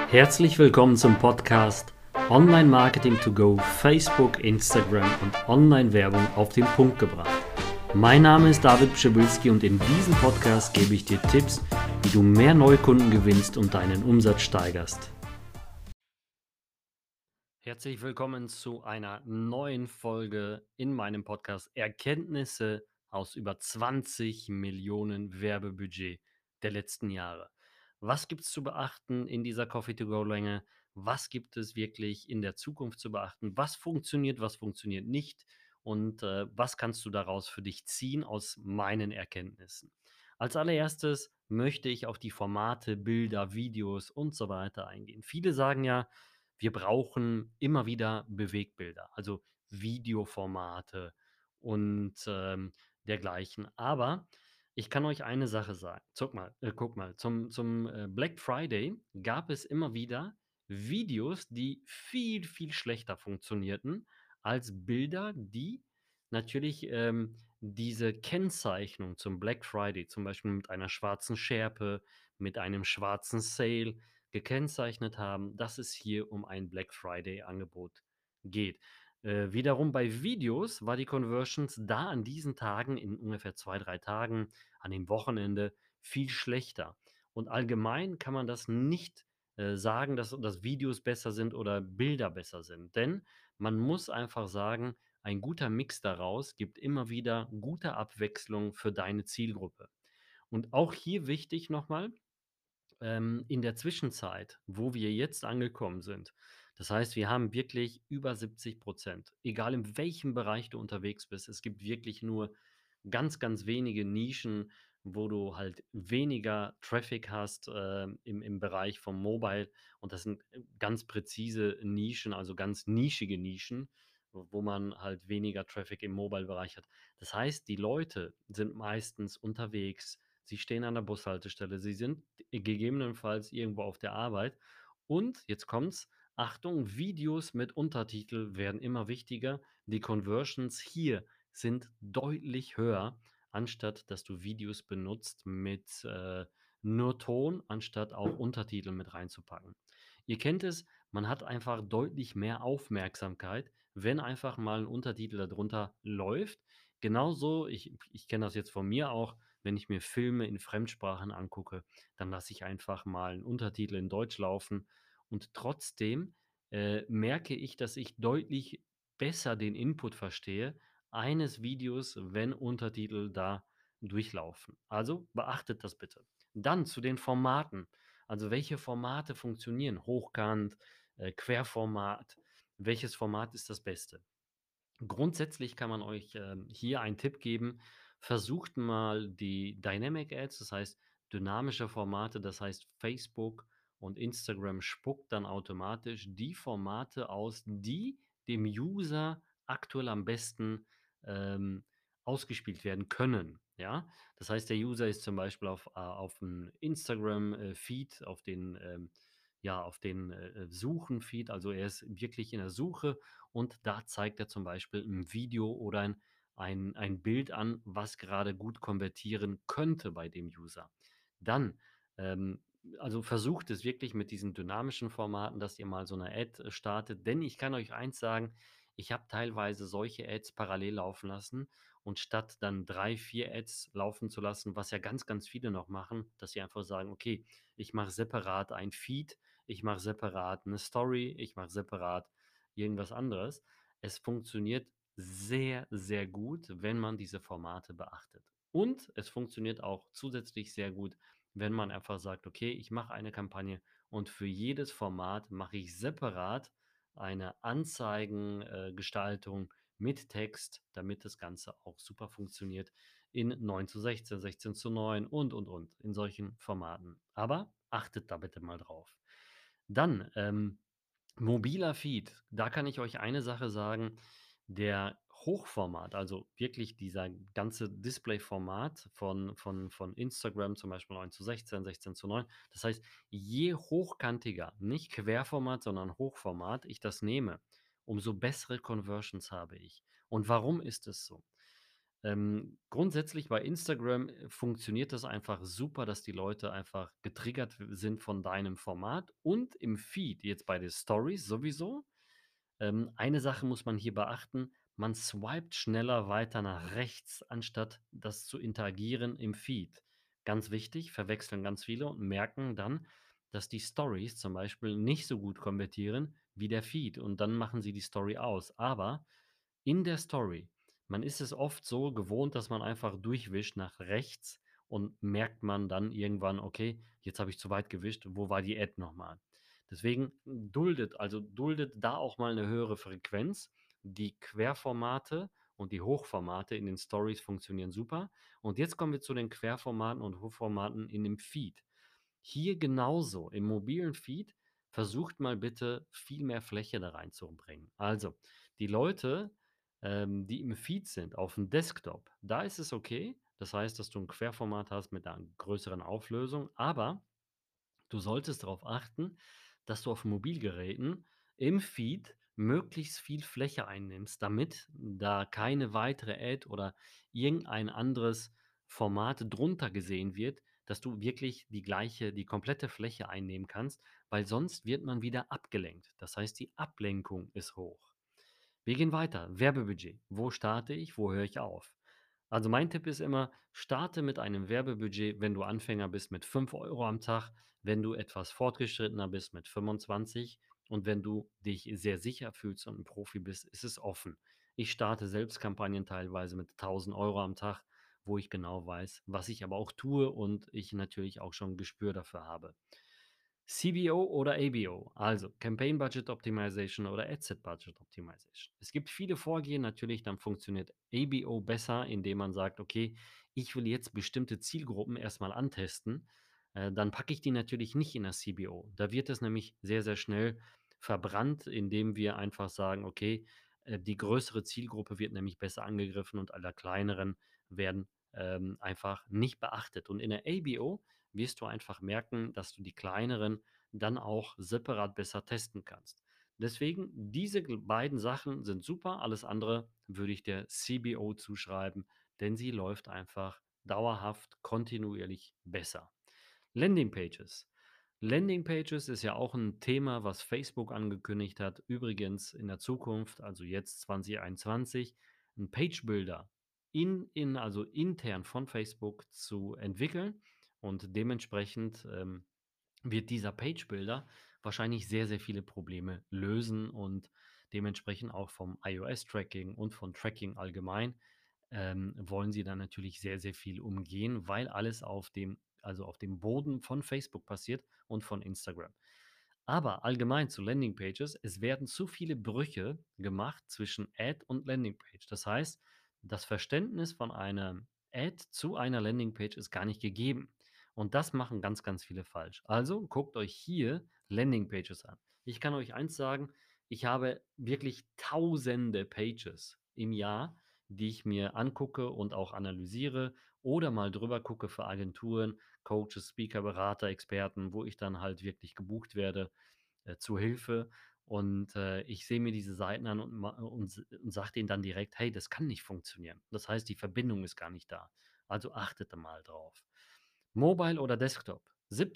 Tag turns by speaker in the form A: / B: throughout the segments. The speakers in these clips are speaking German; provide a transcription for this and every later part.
A: Herzlich willkommen zum Podcast Online Marketing to Go, Facebook, Instagram und Online-Werbung auf den Punkt gebracht. Mein Name ist David Pschibilski und in diesem Podcast gebe ich dir Tipps, wie du mehr Neukunden gewinnst und deinen Umsatz steigerst. Herzlich willkommen zu einer neuen Folge in meinem Podcast Erkenntnisse aus über 20 Millionen Werbebudget der letzten Jahre. Was gibt es zu beachten in dieser Coffee-to-Go-Länge? Was gibt es wirklich in der Zukunft zu beachten? Was funktioniert nicht? Und was kannst du daraus für dich ziehen aus meinen Erkenntnissen? Als allererstes möchte ich auf die Formate, Bilder, Videos und so weiter eingehen. Viele sagen ja, wir brauchen immer wieder Bewegbilder, also Videoformate und dergleichen. Aber ich kann euch eine Sache sagen. Guck mal, zum Black Friday gab es immer wieder Videos, die viel, viel schlechter funktionierten als Bilder, die natürlich diese Kennzeichnung zum Black Friday, zum Beispiel mit einer schwarzen Schärpe, mit einem schwarzen Sale, gekennzeichnet haben, dass es hier um ein Black Friday-Angebot geht. Wiederum bei Videos war die Conversions da an diesen Tagen, in ungefähr 2, 3 Tagen, an dem Wochenende, viel schlechter. Und allgemein kann man das nicht sagen, dass Videos besser sind oder Bilder besser sind. Denn man muss einfach sagen, ein guter Mix daraus gibt immer wieder gute Abwechslung für deine Zielgruppe. Und auch hier wichtig nochmal, in der Zwischenzeit, wo wir jetzt angekommen sind, das heißt, wir haben wirklich über 70%, egal in welchem Bereich du unterwegs bist. Es gibt wirklich nur ganz, ganz wenige Nischen, wo du halt weniger Traffic hast im Bereich vom Mobile. Und das sind ganz präzise Nischen, also ganz nischige Nischen, wo man halt weniger Traffic im Mobile-Bereich hat. Das heißt, die Leute sind meistens unterwegs. Sie stehen an der Bushaltestelle, sie sind gegebenenfalls irgendwo auf der Arbeit. Und jetzt kommt's, Achtung, Videos mit Untertitel werden immer wichtiger. Die Conversions hier sind deutlich höher, anstatt dass du Videos benutzt mit nur Ton, anstatt auch Untertitel mit reinzupacken. Ihr kennt es, man hat einfach deutlich mehr Aufmerksamkeit, wenn einfach mal ein Untertitel darunter läuft. Genauso, ich kenne das jetzt von mir auch, wenn ich mir Filme in Fremdsprachen angucke, dann lasse ich einfach mal einen Untertitel in Deutsch laufen und trotzdem merke ich, dass ich deutlich besser den Input verstehe eines Videos, wenn Untertitel da durchlaufen. Also beachtet das bitte. Dann zu den Formaten. Also welche Formate funktionieren? Hochkant, Querformat. Welches Format ist das Beste? Grundsätzlich kann man euch hier einen Tipp geben. Versucht mal die Dynamic Ads, das heißt dynamische Formate, das heißt Facebook und Instagram spuckt dann automatisch die Formate aus, die dem User aktuell am besten ähm, ausgespielt werden können. Ja, das heißt, der User ist zum Beispiel auf dem Instagram-Feed, auf den Suchen-Feed, also er ist wirklich in der Suche und da zeigt er zum Beispiel ein Video oder ein Bild an, was gerade gut konvertieren könnte bei dem User. Dann, ähm, also versucht es wirklich mit diesen dynamischen Formaten, dass ihr mal so eine Ad startet, denn ich kann euch eins sagen, ich habe teilweise solche Ads parallel laufen lassen und statt dann 3, 4 Ads laufen zu lassen, was ja ganz, ganz viele noch machen, dass sie einfach sagen, okay, ich mache separat ein Feed, ich mache separat eine Story, ich mache separat irgendwas anderes. Es funktioniert sehr, sehr gut, wenn man diese Formate beachtet. Und es funktioniert auch zusätzlich sehr gut, wenn man einfach sagt, okay, ich mache eine Kampagne und für jedes Format mache ich separat eine Anzeigengestaltung Gestaltung mit Text, damit das Ganze auch super funktioniert in 9:16, 16:9 und in solchen Formaten. Aber achtet da bitte mal drauf. Dann mobiler Feed, da kann ich euch eine Sache sagen, der Hochformat, also wirklich dieser ganze Displayformat von Instagram, zum Beispiel 9:16, 16:9. Das heißt, je hochkantiger, nicht Querformat, sondern Hochformat ich das nehme, umso bessere Conversions habe ich. Und warum ist es so? Grundsätzlich bei Instagram funktioniert das einfach super, dass die Leute einfach getriggert sind von deinem Format und im Feed, jetzt bei den Stories sowieso. Eine Sache muss man hier beachten, man swiped schneller weiter nach rechts, anstatt das zu interagieren im Feed. Ganz wichtig, verwechseln ganz viele und merken dann, dass die Stories zum Beispiel nicht so gut konvertieren wie der Feed und dann machen sie die Story aus. Aber in der Story, man ist es oft so gewohnt, dass man einfach durchwischt nach rechts und merkt man dann irgendwann: „Okay, jetzt habe ich zu weit gewischt. Wo war die Ad nochmal?“ Deswegen duldet da auch mal eine höhere Frequenz. Die Querformate und die Hochformate in den Stories funktionieren super. Und jetzt kommen wir zu den Querformaten und Hochformaten in dem Feed. Hier genauso im mobilen Feed versucht mal bitte viel mehr Fläche da reinzubringen. Also, die Leute, die im Feed sind auf dem Desktop, da ist es okay. Das heißt, dass du ein Querformat hast mit einer größeren Auflösung, aber du solltest darauf achten, dass du auf Mobilgeräten im Feed möglichst viel Fläche einnimmst, damit da keine weitere Ad oder irgendein anderes Format drunter gesehen wird, dass du wirklich die komplette Fläche einnehmen kannst, weil sonst wird man wieder abgelenkt. Das heißt, die Ablenkung ist hoch. Wir gehen weiter. Werbebudget. Wo starte ich? Wo höre ich auf? Also mein Tipp ist immer, starte mit einem Werbebudget, wenn du Anfänger bist, mit 5 € am Tag, wenn du etwas fortgeschrittener bist, mit 25 und wenn du dich sehr sicher fühlst und ein Profi bist, ist es offen. Ich starte selbst Kampagnen teilweise mit 1.000 € am Tag, wo ich genau weiß, was ich aber auch tue und ich natürlich auch schon ein Gespür dafür habe. CBO oder ABO, also Campaign Budget Optimization oder Ad Budget Optimization. Es gibt viele Vorgehen, natürlich, dann funktioniert ABO besser, indem man sagt, okay, ich will jetzt bestimmte Zielgruppen erstmal antesten, dann packe ich die natürlich nicht in das CBO. Da wird es nämlich sehr, sehr schnell verbrannt, indem wir einfach sagen, okay, die größere Zielgruppe wird nämlich besser angegriffen und alle kleineren werden einfach nicht beachtet. Und in der ABO wirst du einfach merken, dass du die kleineren dann auch separat besser testen kannst. Deswegen, diese beiden Sachen sind super. Alles andere würde ich der CBO zuschreiben, denn sie läuft einfach dauerhaft, kontinuierlich besser. Landingpages. Landingpages ist ja auch ein Thema, was Facebook angekündigt hat. Übrigens in der Zukunft, also jetzt 2021, 'n Page Builder also intern von Facebook zu entwickeln und dementsprechend, wird dieser Page Builder wahrscheinlich sehr, sehr viele Probleme lösen und dementsprechend auch vom iOS-Tracking und von Tracking allgemein, wollen sie dann natürlich sehr, sehr viel umgehen, weil alles auf dem Boden von Facebook passiert und von Instagram. Aber allgemein zu Landingpages, es werden zu viele Brüche gemacht zwischen Ad und Landingpage. Das heißt, das Verständnis von einer Ad zu einer Landingpage ist gar nicht gegeben. Und das machen ganz, ganz viele falsch. Also guckt euch hier Landingpages an. Ich kann euch eins sagen, ich habe wirklich tausende Pages im Jahr, die ich mir angucke und auch analysiere oder mal drüber gucke für Agenturen, Coaches, Speaker, Berater, Experten, wo ich dann halt wirklich gebucht werde zu Hilfe. Und ich sehe mir diese Seiten an und sage denen dann direkt: „Hey, das kann nicht funktionieren.“ Das heißt, die Verbindung ist gar nicht da. Also achtet da mal drauf. Mobile oder Desktop?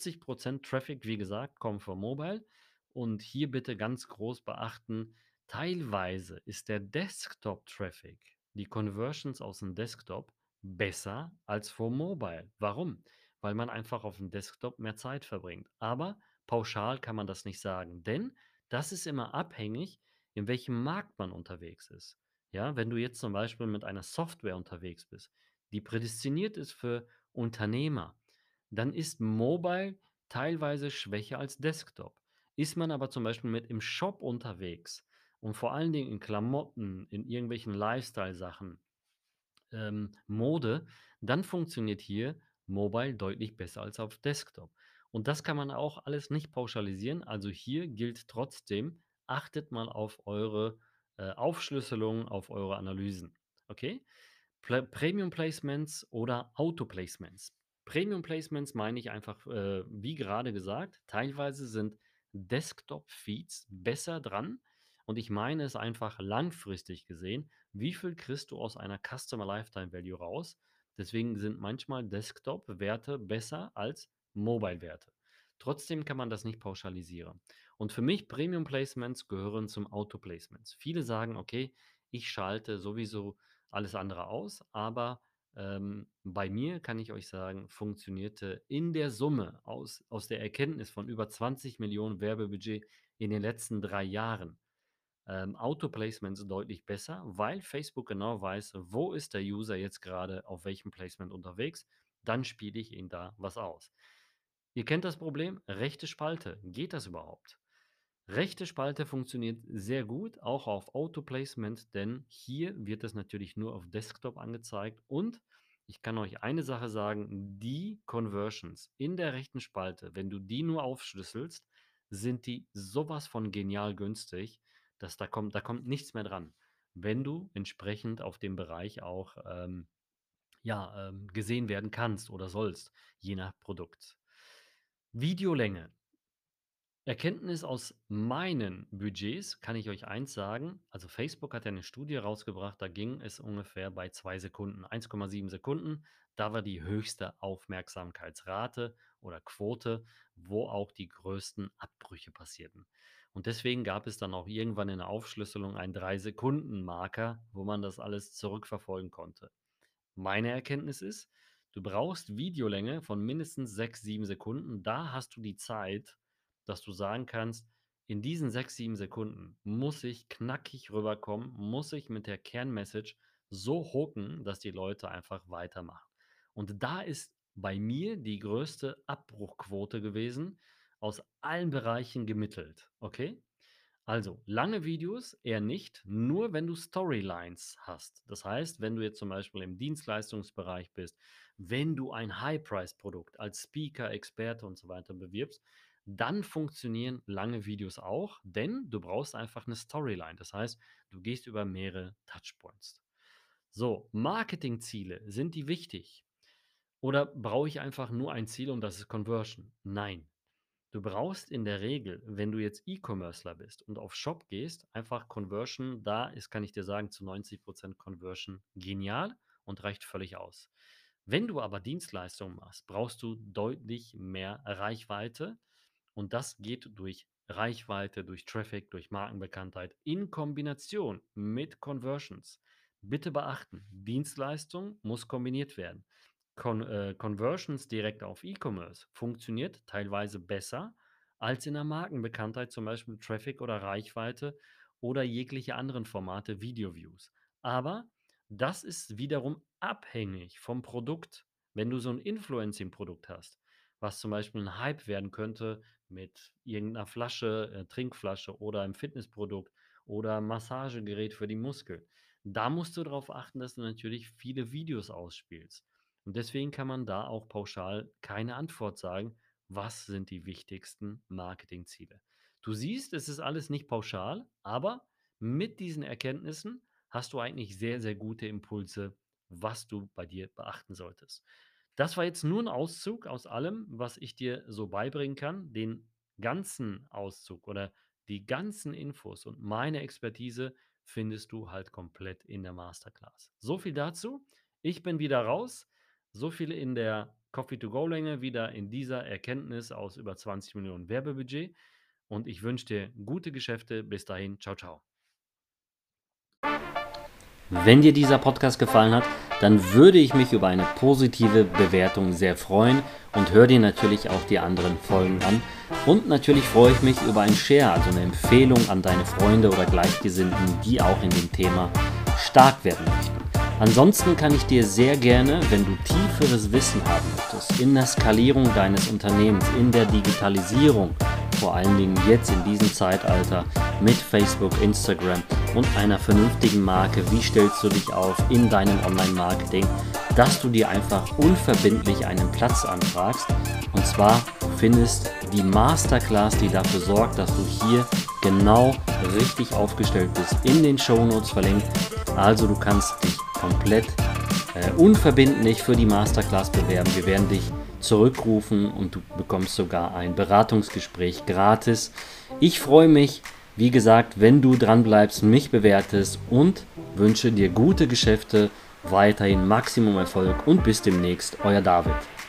A: 70% Traffic, wie gesagt, kommen von Mobile. Und hier bitte ganz groß beachten, teilweise ist der Desktop-Traffic, die Conversions aus dem Desktop, besser als vom Mobile. Warum? Weil man einfach auf dem Desktop mehr Zeit verbringt. Aber pauschal kann man das nicht sagen, denn das ist immer abhängig, in welchem Markt man unterwegs ist. Ja, wenn du jetzt zum Beispiel mit einer Software unterwegs bist, die prädestiniert ist für Unternehmer, dann ist Mobile teilweise schwächer als Desktop. Ist man aber zum Beispiel mit im Shop unterwegs und vor allen Dingen in Klamotten, in irgendwelchen Lifestyle-Sachen, Mode, dann funktioniert hier Mobile deutlich besser als auf Desktop. Und das kann man auch alles nicht pauschalisieren. Also hier gilt trotzdem, achtet mal auf eure Aufschlüsselung, auf eure Analysen. Okay? Premium Placements oder Auto Placements. Premium Placements meine ich einfach, wie gerade gesagt, teilweise sind Desktop-Feeds besser dran Und ich meine es einfach langfristig gesehen, wie viel kriegst du aus einer Customer Lifetime Value raus? Deswegen sind manchmal Desktop-Werte besser als Mobile-Werte. Trotzdem kann man das nicht pauschalisieren. Und für mich Premium Placements gehören zum Auto Placements. Viele sagen, okay, ich schalte sowieso alles andere aus, aber bei mir kann ich euch sagen, funktionierte in der Summe aus der Erkenntnis von über 20 Millionen Werbebudget in den letzten 3 Jahren Auto-Placements deutlich besser, weil Facebook genau weiß, wo ist der User jetzt gerade auf welchem Placement unterwegs. Dann spiele ich ihn da was aus. Ihr kennt das Problem, rechte Spalte. Geht das überhaupt? Rechte Spalte funktioniert sehr gut, auch auf Auto-Placement, denn hier wird es natürlich nur auf Desktop angezeigt und ich kann euch eine Sache sagen, die Conversions in der rechten Spalte, wenn du die nur aufschlüsselst, sind die sowas von genial günstig, dass da kommt nichts mehr dran, wenn du entsprechend auf dem Bereich auch gesehen werden kannst oder sollst, je nach Produkt. Videolänge. Erkenntnis aus meinen Budgets kann ich euch eins sagen. Also Facebook hat ja eine Studie rausgebracht, da ging es ungefähr bei 2 Sekunden, 1,7 Sekunden. Da war die höchste Aufmerksamkeitsrate oder Quote, wo auch die größten Abbrüche passierten. Und deswegen gab es dann auch irgendwann in der Aufschlüsselung einen 3-Sekunden-Marker, wo man das alles zurückverfolgen konnte. Meine Erkenntnis ist, du brauchst Videolänge von mindestens 6, 7 Sekunden. Da hast du die Zeit, dass du sagen kannst, in diesen 6, 7 Sekunden muss ich knackig rüberkommen, muss ich mit der Kernmessage so hooken, dass die Leute einfach weitermachen. Und da ist bei mir die größte Abbruchquote gewesen, aus allen Bereichen gemittelt. Okay? Also, lange Videos eher nicht, nur wenn du Storylines hast. Das heißt, wenn du jetzt zum Beispiel im Dienstleistungsbereich bist, wenn du ein High-Price-Produkt als Speaker, Experte und so weiter bewirbst, dann funktionieren lange Videos auch, denn du brauchst einfach eine Storyline. Das heißt, du gehst über mehrere Touchpoints. So, Marketingziele, sind die wichtig? Oder brauche ich einfach nur ein Ziel und das ist Conversion? Nein. Du brauchst in der Regel, wenn du jetzt E-Commercer bist und auf Shop gehst, einfach Conversion, da ist, kann ich dir sagen, zu 90% Conversion genial und reicht völlig aus. Wenn du aber Dienstleistungen machst, brauchst du deutlich mehr Reichweite und das geht durch Reichweite, durch Traffic, durch Markenbekanntheit in Kombination mit Conversions. Bitte beachten, Dienstleistung muss kombiniert werden. Conversions direkt auf E-Commerce funktioniert teilweise besser als in der Markenbekanntheit, zum Beispiel Traffic oder Reichweite oder jegliche anderen Formate, Video-Views. Aber das ist wiederum abhängig vom Produkt. Wenn du so ein Influencing-Produkt hast, was zum Beispiel ein Hype werden könnte mit irgendeiner Flasche, Trinkflasche oder einem Fitnessprodukt oder Massagegerät für die Muskeln, da musst du darauf achten, dass du natürlich viele Videos ausspielst. Und deswegen kann man da auch pauschal keine Antwort sagen, was sind die wichtigsten Marketingziele. Du siehst, es ist alles nicht pauschal, aber mit diesen Erkenntnissen hast du eigentlich sehr, sehr gute Impulse, was du bei dir beachten solltest. Das war jetzt nur ein Auszug aus allem, was ich dir so beibringen kann. Den ganzen Auszug oder die ganzen Infos und meine Expertise findest du halt komplett in der Masterclass. So viel dazu. Ich bin wieder raus. So viel in der Coffee-to-Go-Länge, wieder in dieser Erkenntnis aus über 20 Millionen Werbebudget. Und ich wünsche dir gute Geschäfte. Bis dahin. Ciao, ciao. Wenn dir dieser Podcast gefallen hat, dann würde ich mich über eine positive Bewertung sehr freuen und hör dir natürlich auch die anderen Folgen an. Und natürlich freue ich mich über ein Share, also eine Empfehlung an deine Freunde oder Gleichgesinnten, die auch in dem Thema stark werden möchten. Ansonsten kann ich dir sehr gerne, wenn du tieferes Wissen haben möchtest, in der Skalierung deines Unternehmens, in der Digitalisierung, vor allen Dingen jetzt in diesem Zeitalter mit Facebook, Instagram und einer vernünftigen Marke, wie stellst du dich auf in deinem Online-Marketing, dass du dir einfach unverbindlich einen Platz anfragst. Und zwar findest die Masterclass, die dafür sorgt, dass du hier genau richtig aufgestellt bist, in den Shownotes verlinkt. Also du kannst dich komplett unverbindlich für die Masterclass bewerben. Wir werden dich zurückrufen und du bekommst sogar ein Beratungsgespräch gratis. Ich freue mich, Wie gesagt, wenn du dran bleibst, mich bewertest und wünsche dir gute Geschäfte, weiterhin Maximum Erfolg und bis demnächst, euer David.